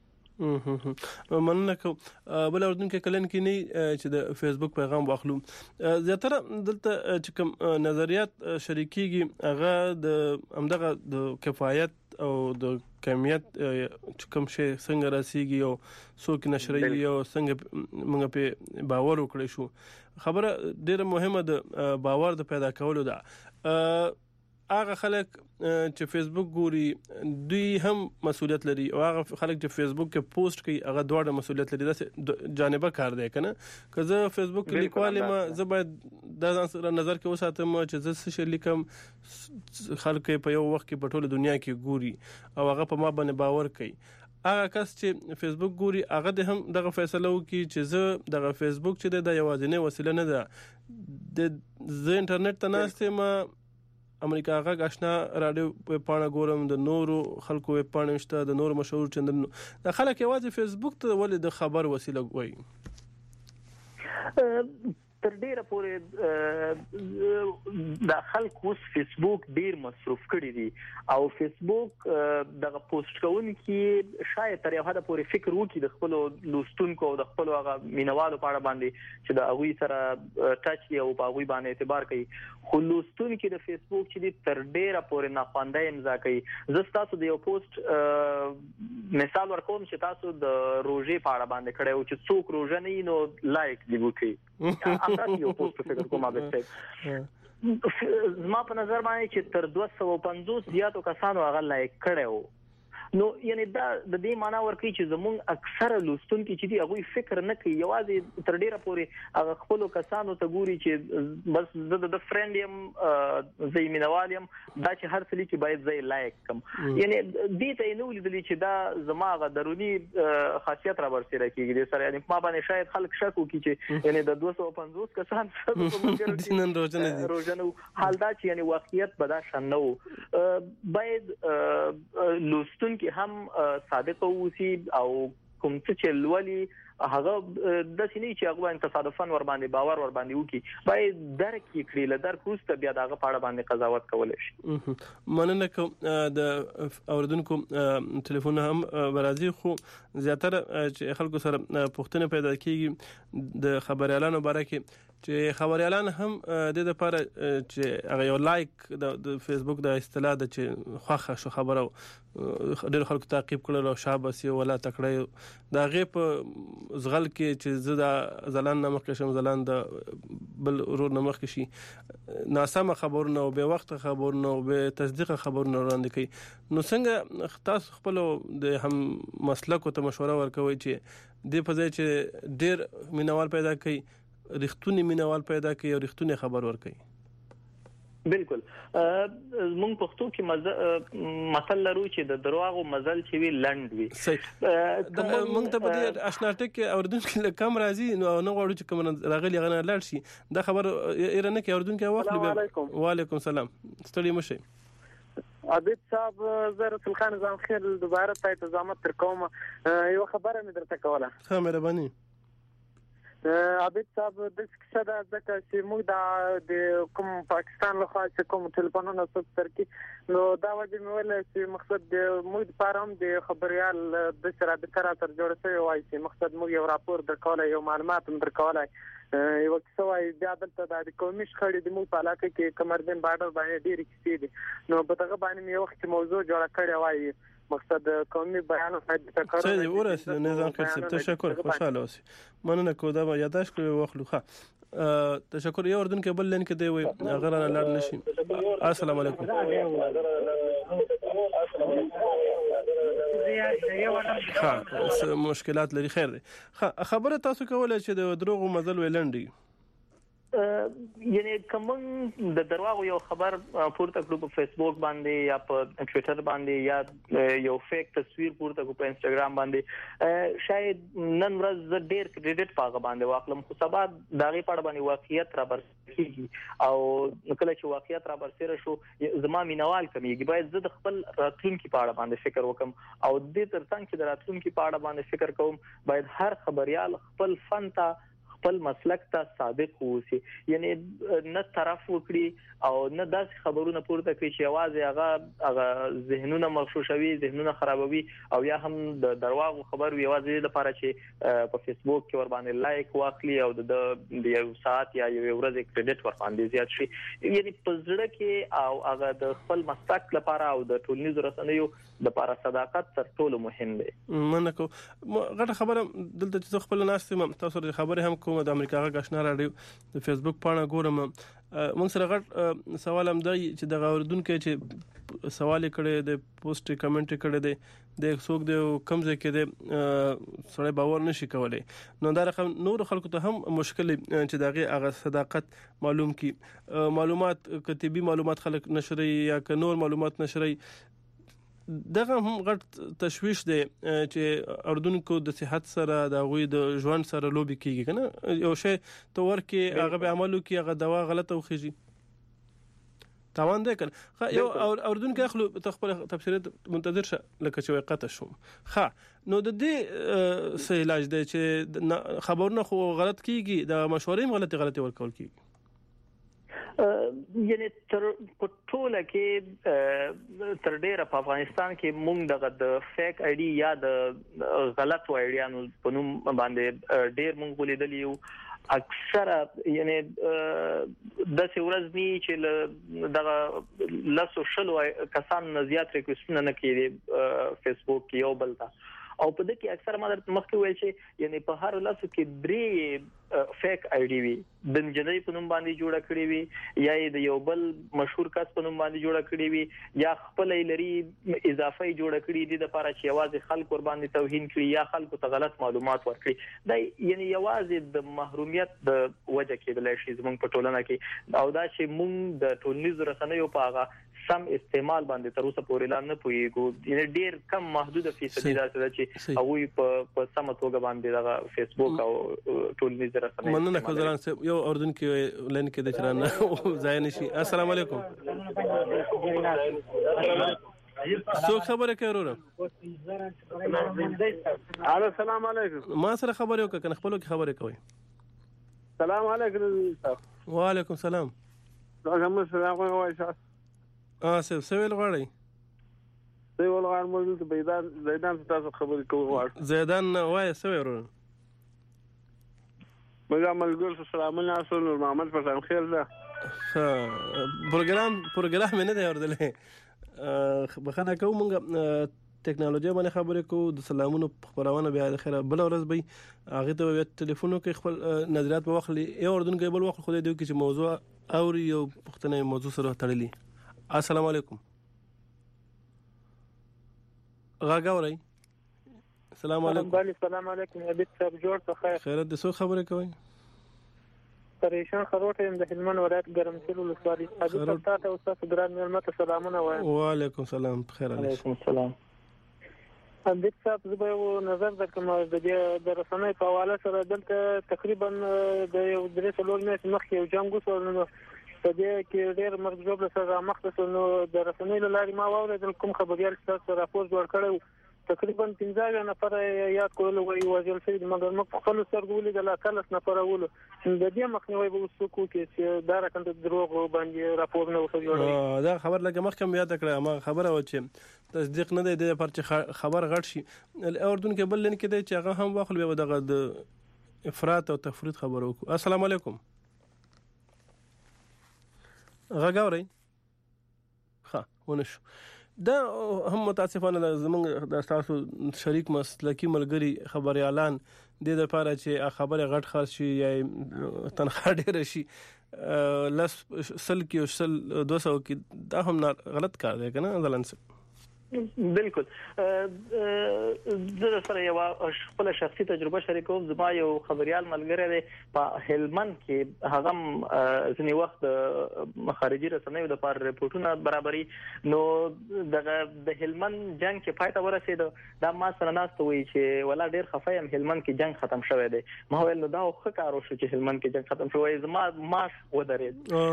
مننه کوم. بل اردوونکو کلن کې نه چې د فیسبوک پیغام واخلو. زیاتره دلته چې کوم نظریات شریکيږي هغه د همدغه د کفایت او د کمیت چې کوم شی څنګه راسيږي او څوک نشري او څنګه موږ په باور وکړی شو. خبره ډیره مهمه ده باور د پیدا کولو ده. هغه خلک چې فیسبوک ګوري دوی هم مسؤلیت لري او هغه خلک چې فیسبوک کې پوسټ کوي هغه دواړه مسؤلیت لري. دا جانبه کار دی کنه که زه فیسبوک کې لیکوال ما زه باید دا نظر کې وساتم چې زه څه شي لیکم خلک په یو وخت کې په ټوله دنیا کې ګوري او هغه په ما باندې باور کوي. هغه کس چې فیسبوک ګوري هغه د هم دغه فیصله وکړي چې زه دغه فیسبوک چې د یوازینی وسیله نه ده د انټرنیټ ته ناستم. امریکا غږ آشنا رادیو په پاڼه ګورم د نورو خلکو په پاڼه مشته د نورو مشهور چندن د خلک یوازې فیسبوک ته ولې د خبر وسیله وایي. تر ډیره پورې د خلکو فیسبوک ډیر مصروف کړي دي او فیسبوک د پوسټ کوونکي شاید تر یو حد پورې فکر وکړي د خپل لوستونکو او د خپل هغه مینوالو په اړه باندې چې د هغوی سره ټچ دی او په هغوی باندې اعتبار کوي. خو لوستونکي د فیسبوک چې تر ډیره پورې ناخوانده امضا کوي. زه تاسو د یو پوسټ مثال ورکوم چې تاسو د روزې په اړه باندې کړی او چې څوک روزه نه نو لایک دی وکړي. تاسو یو پوسټ فکر کوم زما په نظر باندې چې تر 250 زیاتو کسانو هغه لایک کړو. نو یعنی دا د دې معنی ورکوي چې زموږ اکثره لوستونکي چې دی هغه فکر نه کوي یوازې تر ډیره پورې هغه خپل کسانو ته ګوري چې بس زه د فرند یم زه مینوال یم دا چې هر څه لیکي باید زه لایک کم. یعنی دې ته نو لیدلی چې دا زما غ درونی خاصیت را برسېره کیږي د سره. یعنی ما باندې شاید خلک شک وکړي چې یعنی د 250 کسان دینن روزنه حال دا چې یعنی واقعیت به دا شان نو باید لوستونکي هم صادق اوسي او کوم څه چې لولي هغه د سینې چې هغه تصادفاً ور باندې باور ور باندې وکي باید درک کړي له درک وروسته بیا دغه پاړه باندې قضاوت کولای شي. مننه کوم د اوردونکو ټلیفون هم برازي خو زیاتره چې خلکو سره پوښتنه پیدا کیږي د خبريالانو باره کې چې خبريالان هم د لپاره چې هغه یو لایک د فیسبوک د اصطلاح د چې خوخه شو خبره ډېر خلکو تعقیب کړل او شابه سی ولا تکړه دا غي په زغل کې چې زدا زلان نمخ کې شم زلان د بل ورور نمخ کې شي ناسمه خبرونه او به وخت خبرونه او به تصدیق خبرونه وړاندې کوي نو څنګه تاسو خپل د هم مسلک او مشوره ورکوي چې د په ځای چې ډېر مینوال پیدا کوي رښتونی مینوال پیدا کوي او رښتونی خبر ورکوي. بالکل مونږ پښتو کې مثل لرو چې د درواغو مزل چې وی لند وي. مونږ ته په دې آشنا ټک اوردونکو کم راځي نو غواړو چې کوم راغلي غنه لاړ شي دا خبر ایرانه کې اوردونکو واخلي. وعلیکم السلام ستړي مشه عبید صاحب زه رسول خان نظام خیر دوباره تاسو ته زحمت تر کوم یو خبره مې درته کوله. ښه مهرباني. عبید صاحب د څه دا ځکه چې موږ د کوم پاکستان له خوا چې کوم ټلیفونونه ستر کی نو دا وجه مې ویل چې مقصد د موږ لپاره هم د خبريال د سره د تر جوړ شوی وای چې مقصد موږ یو راپور درکول یو معلومات درکول یو څه وای بیا دلته د قومي شخړې د موږ په علاقه کې کمردین بارډر باندې ډېری کیسې دي نو په دغه باندې یو وخت موضوع جوړ کړی وای مقصد قومي بیان او تکرار څه ورسې نظام کې تشکر خوشاله اوسئ مننه کو دا یاداش کړو واخلو ښه تشکر یو اردن کې بل لین کې دی وي اگر نه لاړ نشي. السلام علیکم. مشکلات لري خیر دی خبره تاسو کولای چې د دروغو مزل ویلندي یعنی کوم د درواغ یو خبر پورته کړو په فیسبوک باندې یا په ټوئیټر باندې یا یو فیک تصویر پورته کړو په انستګرام باندې شاید نن ورځ ډېر کریډټ پاغه باندې واخلم خو سبا داغه پړ باندې واقعیت را برسېږي او کله چې واقعیت را برسېره شو زما مینوال کمیږي باید زه د خپل راتلونکي پاړه باندې فکر وکم او د ترڅنګ چې د راتلونکي پاړه باندې فکر کوم باید هر خبريال خپل فن ته خپل مسلک ته صادق اوسي یعنی نه طرف وکړي او نه داس خبرونه پورته کوي چې आवाज هغه ذهنونه مغشوشوي ذهنونه خرابوي او یا هم د درواغو خبر وي आवाज لپاره چې په فیسبوک کې ور باندې لایک واخلي او د یو ساعت یا یو ورځ کریډټ ور باندې زیات شي یعنی په زړه کې او هغه د خپل مسلک لپاره او د ټولنیزو رسنیو د لپاره صداقت تر ټولو مهم دی. مننه کو غټه خبره دلته چې خپل ناس تاسو خبره هم کوم د امریکا غږ آشنا رادیو د فیسبوک پاڼه ګورم موږ سره غټ سوال هم دی چې د اوردونکو چې سوال کړي د پوسټ کمنټ کړي دی د څوک د کم ځای کې د سړی باور نشي کولای نو دا رقم نور خلکو ته هم مشکل چې دغه هغه صداقت معلوم کی معلومات کتبي معلومات خلک نشري یا ک نور معلومات نشري دغه هم غټ تشويش دی چې اردوونکو د صحت سره د غوي د ژوند سره لوبي کیږي کنه یو شی تو ورکه هغه به عملو کی هغه دوا غلطه وخیږي تاوان دی کنه یو اردوونکو اخلو تخپل تفسیرات منتظر شه لکه چې وقته شو نو د دې څه علاج دی چې خبرونه خو غلط کیږي د مشورې غلطي ورکول کیږي یعنی تر ټوله کې تر ډیره په افغانستان کې مونږ د فیک آی ډي یا د غلط وایډیانو په نوم باندې ډیر مونږ ولیدلی یو اکثره یعنی د ورځې چې دغه لاسو شلو کسان زیات ریکوستونه نه کړي فیسبوک کې یو بلتا او په دې کې اکثر ما مخکې ویل چې یعنی په هر لاسو کې درې فیک آی ډي وي د جنۍ په نوم باندې جوړه کړې وي یا د یو بل مشهور کس په نوم باندې جوړه کړې وي یا خپل لري اضافي جوړه کړې دي د لپاره چې आवाज خلک ور باندې توهین کړي یا خلکو ته غلط معلومات ورکړي دا یعنی आवाज د محرومیت د وجه کې د لشي زموږ په ټولنه کې او دا چې موږ د ټولنیزو رسنیو په هغه سم استعمال باندې تر اوسه پورې لا نه پويګو یعنی ډیر کم محدوده فیصدي دا چې هغه په سم توګه باندې دا فیسبوک او ټولنیز رسنۍ مننه کوزران یو اردن کې لین کې د چرانه ځای نشي. السلام علیکم. څوک خبره کوي وروره؟ السلام علیکم. ما سره خبرې وکړه کنه خپلو کې خبرې کوي. سلام علیکم. وعلیکم سلام. څنګه سلام کوي شاه؟ سویل غواړي؟ سویل غواړم موږ ته زیدان تاسو خبرې کوو غواړم. زیدان وای سوی وروره. موږ ملګرو سلامونه اصل محمد پسند خیر ده. پروګرام مې نه دی اوردلې. بخنه کوم موږ ټیکنالوژي باندې خبرې کوو د سلامونو خبرونه بیا د خیره بل ورځ به هغه ته ټلیفون کې خپل نظریات په وخت یو اردن کې بل وخت خو دې چې موضوع اوري یو پښتنه موضوع سره تړلې. السلام علیکم. غاګوري. السلام علیکم. السلام علیکم. ابي صاحب جوړ ته خیر. خیرت دې څو خبرې کوي؟ پریشان خروټ هم د هلمند ولایت ګرمسیر ولسوالۍ. ابي صاحب ته استاد ګران ملمت سلامونه وایم. وعلیکم السلام. بخیر علیکم السلام. ابي صاحب زه یو نظر درکوم د رسنۍ په حواله سره دلته تقریبا د یو 3 میاشتې مخکې یو جنګ وشو نو په دې کې ډېر مرګ ژوبله سره مخته شو نو د رسنۍ له لارې ما واورېدل کوم خبريال تاسو راپور جوړ کړی تقریبا 15 نفر یاد کول وی وژل شوي مګر موږ خپل سترګو لیدل لا 30 نفر ولو د دې مخنیوي به وسو کې چې دا رقم د دروغ باندې راپور نه وشو جوړ دا خبر لکه مخکې یاد کړم ما خبره و چې تصدیق نه دی د پر خبر غټ شي اردن کې بل لن کې دی چې هغه هم واخل به دغه د افراط او تفريط خبرو وکړو. السلام علیکم. غاګوري ها ونشو دا هم متاسفانه زمونږ د تاسو شریک مسلکی ملګری خبري اعلان د لپاره چې خبره غټ خاص شي یا تنخواه ډیره شي لس سل کې او سل 200 کې دا هم غلط کار دی کنه ځلنس. بالکل زه سره یو خپل شخصي تجربه شریکوم. زما یو خبريال ملګری دی په هلمند کې هغه ځنی وخت خارجي رسنیو د پر ریپورتونه برابرۍ نو د هلمند جنگ چې پای ته ورسید دا ما سره ناست وی چې ولا ډیر خفایم هلمند کې جنگ ختم شوه دی. ما ویل نو دا خو کارو شو چې هلمند کې جنگ ختم شوی زما ماش ودرید.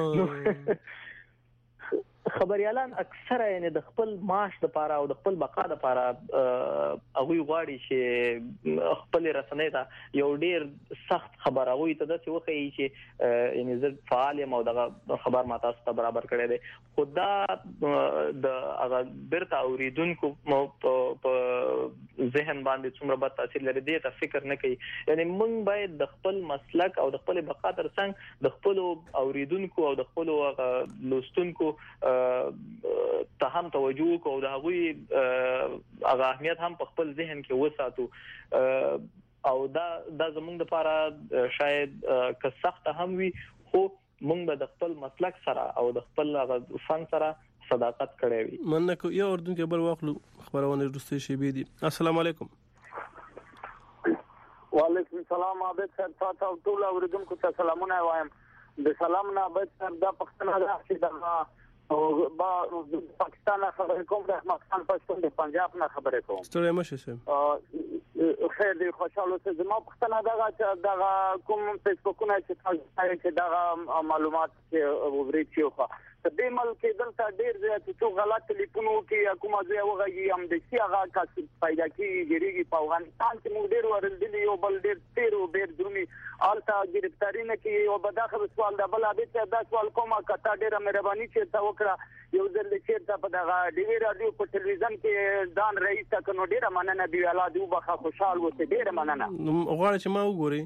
خبريالان اکثره یعنی د خپل معاش لپاره او د خپل بقا لپاره هغه غواړي چې خپل رسنۍ ته یو ډیر سخت خبر هغه ته د څه وخی چې یعنی زه فعال یم او د خبر ما تاسو ته برابر کړی دی خدا د هغه برته اوریدونکو په ذهن باندې څومره بد تاثیر لري دی ته فکر نه کوي. یعنی موږ باید د خپل مسلک او د خپل بقا ترڅنګ د خپل اوریدونکو او د خپل لوستونکو ته هم توجه کو او د هغوی هغه اهمیت هم په خپل ذهن کې وساتو او دا زموږ لپاره شاید که سخت هم وي خو موږ به د خپل مسلک سره او د خپل فن سره صداقت کړی وي. مننه کو یو اردن کې بل واخلو خبرونه رسته شي بي دي. السلام علیکم. وعلیکم السلام. عابد صاحب تاسو ټول اوریدونکو ته سلامونه وایم. د سلام نه عابد صاحب دا پښتنه ده چې دا او پاکستان خبرې کوم د افغانستان پښتون د پنجاب نه خبرې کوم. ستړي مشه سم. خیر دی خوشاله اوسئ. زما پښتنه دا کوم فیسبوکونه چې تاسو کې دا معلومات چې ورې چیوخه د دې ملک دلته ډیر زیات څو غلط ټلیفون وکي کومه ځای وغږی هم د سی هغه کس پیدا کیږي په افغانستان کې موږ ډیر ورلدلی یو بل ډیر درونی الته گرفتاری نه کی او بداخل سوال دا بل ابي ته دا سوال کومه کته ډیره مهرباني چې تا وکړه یو ځل چې تا په دغه ډي وی رادیو په ټلویزیون کې دان رئیس تا کنو ډیره مننه دی الله دې وبخښه خوشاله اوسې ډیره مننه. غواړم چې ما وګوري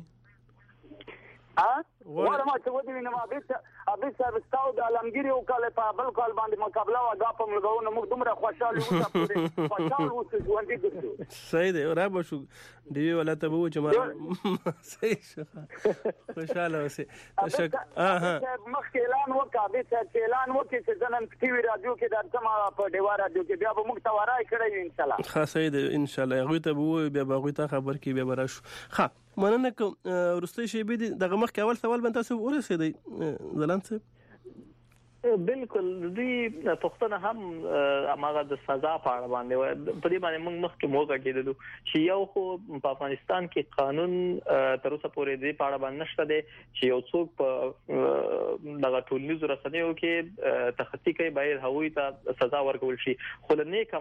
ورما چې ودی وینم ابي صاحب ستاو د علمگیری او کال په بل کال باندې مقابله وغا په ملګرو موږ دومره خوشاله وو خوشاله وو چې ژوند دې صحیح دی را به شو دی ولا ته وو چې ما صحیح خوشاله اوسه تشک مخکې اعلان وکړ ابي صاحب اعلان وکړ چې نن ټي وی رادیو کې درته ما په دیوا رادیو کې بیا به موږ توارای کړی ان شاء الله. ښه صحیح دی ان شاء الله هغه ته وو بیا هغه ته خبر کی بیا براشو. ښه مننه کوم ورستي شی به دغه مخ کې اول سوال باندې تاسو ورسېدی زلان صاحب. بالکل دوی پښتنه هم هغه د سزا په اړه باندې په دې باندې موږ مخکې موګه کېدلو چې یو خو په افغانستان کې قانون تر اوسه پورې دې په اړه باندې نشته دی چې یو څوک په دغه ټولنیزو رسنیو کې تخطي کوي باید هغوی ته سزا ورکول شي خو له نیکه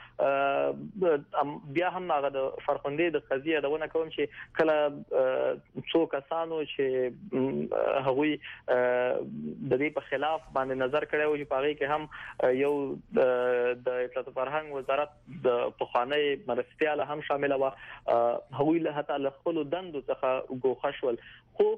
مرغه بیا هم هغه د فرخندې د قضیه دونه کوم چې کله څو کسانو چې هغوی د دې په خلاف نظر کړو چې پاره کې هم یو د اطلاعات فرهنګ وزارت د پخوانی مرستيال هم شامل و هغوی له حتی له خپل دندو څخه ګوښه شول خو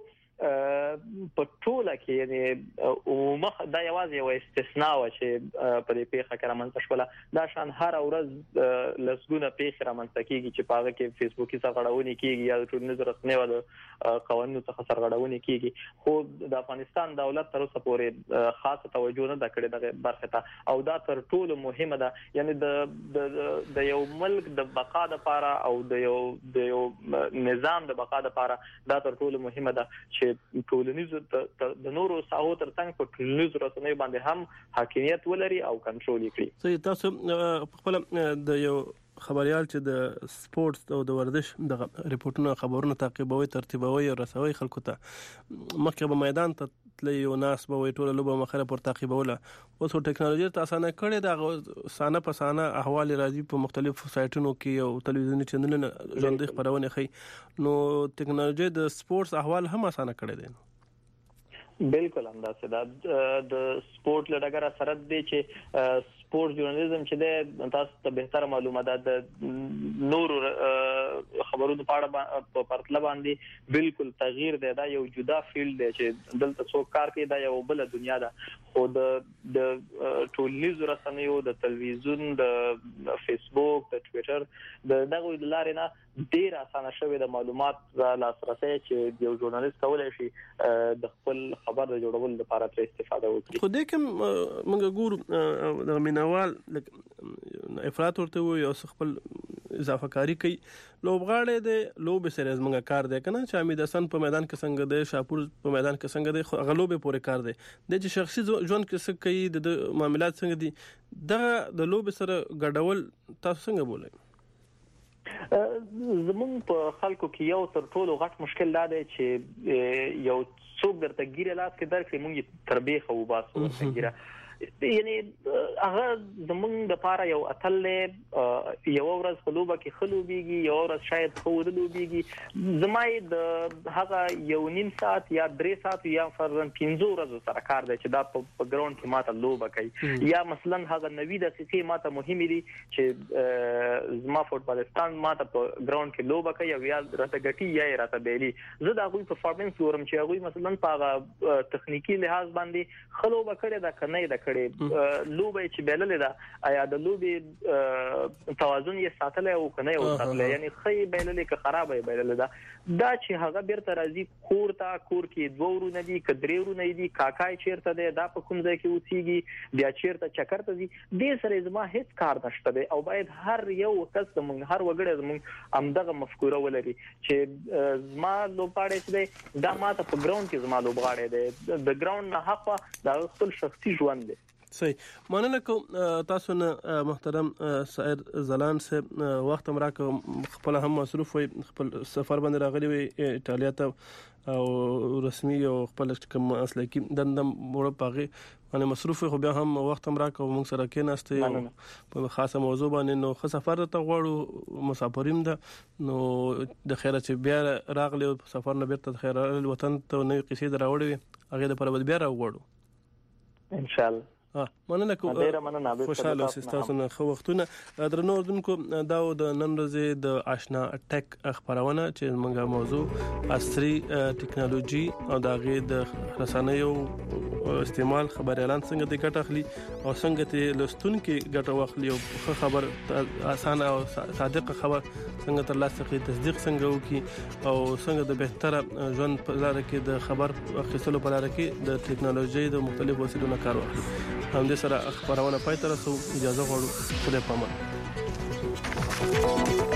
په ټوله کې یعنی مخ دا یوازې یو استثناء و چې په دې پیښه کې رامنځته شوه دا شان هر ورځ لسګونه پیښې رامنځته کیږي چې پاره کې فیسبوکي سرغړونې کیږي یا د ټولنیزو رسنیو د قوانینو څخه سرغړونې کیږي خو د افغانستان دولت تر اوسه پورې خاصه توجه نه کړې دغه برخه ته او دا تر ټولو مهمه ده یعنی د یو ملک د بقا لپاره او د یو نظام د بقا لپاره دا تر ټولو مهمه ده چې ټولنیزو د نورو ساحو ترڅنګ په ټولنیزو رسنیو باندې هم حاکمیت ولري او کنټرول کړي. صحیح تاسو خپل د یو خبريال چې د سپورتس او د ورزش د ریپورتونو خبرونه تعقیبوي ترتیبوي او رسوي خلکو ته مخکې په میدان ته تللی یو ناس به وي ټول لوبه مخره پر تعقیبوله اوس ټیکنالوژي ته اسانه کړي دا سانه په سانه احوال راځي په مختلفو سایټونو کې او ټلویزیوني چینلونو ژوندۍ خبرونه خي نو ټیکنالوژي د سپورتس احوال هم اسانه کړي دي. بالکل همداسې دا د سپورت لږه سره دی چې سپورت ژورنالیزم چې د تاسو ته به تر معلومه ده د نور خبرونو په اړه په پرتله باندې بالکل تغییر دی دا یو جدا فیلډ دی چې دلته څوک کار کوي دا یو بل دنیا ده خو د ټولنیزو رسنیو د تلویزیون د فیسبوک د ټوئیټر دغه د لارې نه ډیر اسانه شوی د معلومات لاسرسي چې یو ژورنالیست کولای شي د خپل خبر د جوړولو لپاره تر استفاده وکړي. خو دې کوم موږ ګورو د مینوال افراط ورته وي او خپل اضافه کاری کوي لوبغاړي د لوب سره زموږ کار دی کنه چې امید حسن په میدان کې څنګه دی شاپور په میدان کې څنګه دی غلوبه پورې کار دی د چې شخصي ژوند کې څه کوي د معاملات څنګه دي دا د لوب سره ګډول تاسو څنګه بولئ؟ زمون په خلکو کې یو تر ټولو غټ مشکل دا دی چې یو څوک درته ګیره لاس کې درکړي مونږ تربیخ او باسو ګیره یعنی هغه زمونږ د پاره یو اتل یو ورځ خلوبه کې خلوبيږي یو ورځ شاید خودلوبيږي زمای د هغه یو نیم ساعت یا 3 ساعت یا فرضاً 15 ورځې سره کار دی چې دا په ګراوند کې ماته لوبه کوي یا مثلا هغه 90 دقیقې ماته مهمه دي چې زما فوټبالستان ماته په ګراوند کې لوبه کوي یا راته ګټي یا راته بیلی زه دا غوي پرفارمنس ورم چې هغه مثلا په هغه تخنیکی لحاظ باندې خلوبه کړي دا کنه دا لوبه چې بیللې ده آیا د لوبې توازن یې ساتل او کنه یو ساتل یعنی خې بیللې که خرابه بیللې ده دا چې هغه بیرته راځي کور کې دوه ورونه دي کدرې ورونه دي کاکای چیرته ده دا په کوم ځای کې اوسېږي بیا چیرته چکر ته دي دې سره زما هیڅ کار نشته دی او باید هر یو کس زموږ هر وګړی زموږ امدغه مفکوره ولري چې زما لوبغاړی چې دا ماته په ګراوند کې زما لوبغاړی دی د ګراوند نه حق دا خپل شخصي ژوند دی. صحیح مننه کوم تاسو نه محترم سعید زلان صاحب وخت مراکه خپل هم مصروف وي خپل سفر باندې راغلی وي ایتالیا ته او رسمي او خپل کوم اسلکي دندم وړ پاغي باندې مصروف خو بیا هم وخت مراکه موږ سره کې نهسته په خاصه موضوع باندې نو خو سفر ته غواړو مسافریم ده نو د خیره چې بیا راغلی سفر نه بیرته خیره وطن ته نوې قصې دراوړې هغه د پر بیا راوړو ان شاء الله. مننه کوم خوشاله تاسو نه خو وختونه درنو اردوونکو دا د نن ورځې د آشنا ټیک خبرونه چې موږ موضوع عصري ټیکنالوژي او د غي د رسنیو استعمال خبر اعلان څنګه د ګټه اخلي او څنګه ته لستون کې ګټه واخلي او خبر اسانه او صادق خبر څنګه تر لاسه کې تصدیق څنګه وکي او څنګه د بهتره ژوند په لار کې د خبر اخیستلو په لار کې د ټیکنالوژي د مختلفو وسیلو نه کار واخلي. هم دې سره خبرونه پای ته رسو اجازه غواړو خدای پامان.